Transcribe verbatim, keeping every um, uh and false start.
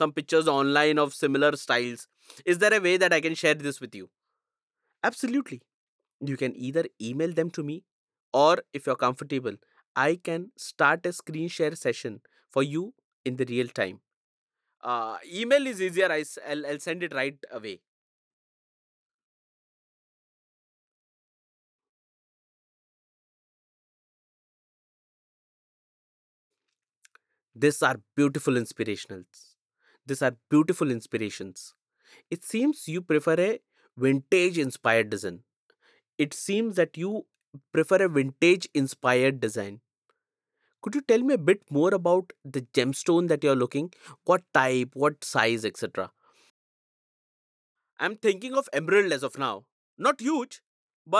some pictures online of similar styles. Is there a way that I can share this with you? Absolutely. You can either email them to me, or if you're comfortable, I can start a screen share session for you in the real time. Uh, email is easier. I, will I'll send it right away. These are beautiful inspirationals. These are beautiful inspirations. It seems you prefer a vintage inspired design. It seems that you prefer a vintage inspired design. Could you tell me a bit more about the gemstone that you're looking? What type, what size, et cetera? I'm thinking of emerald as of now. Not huge,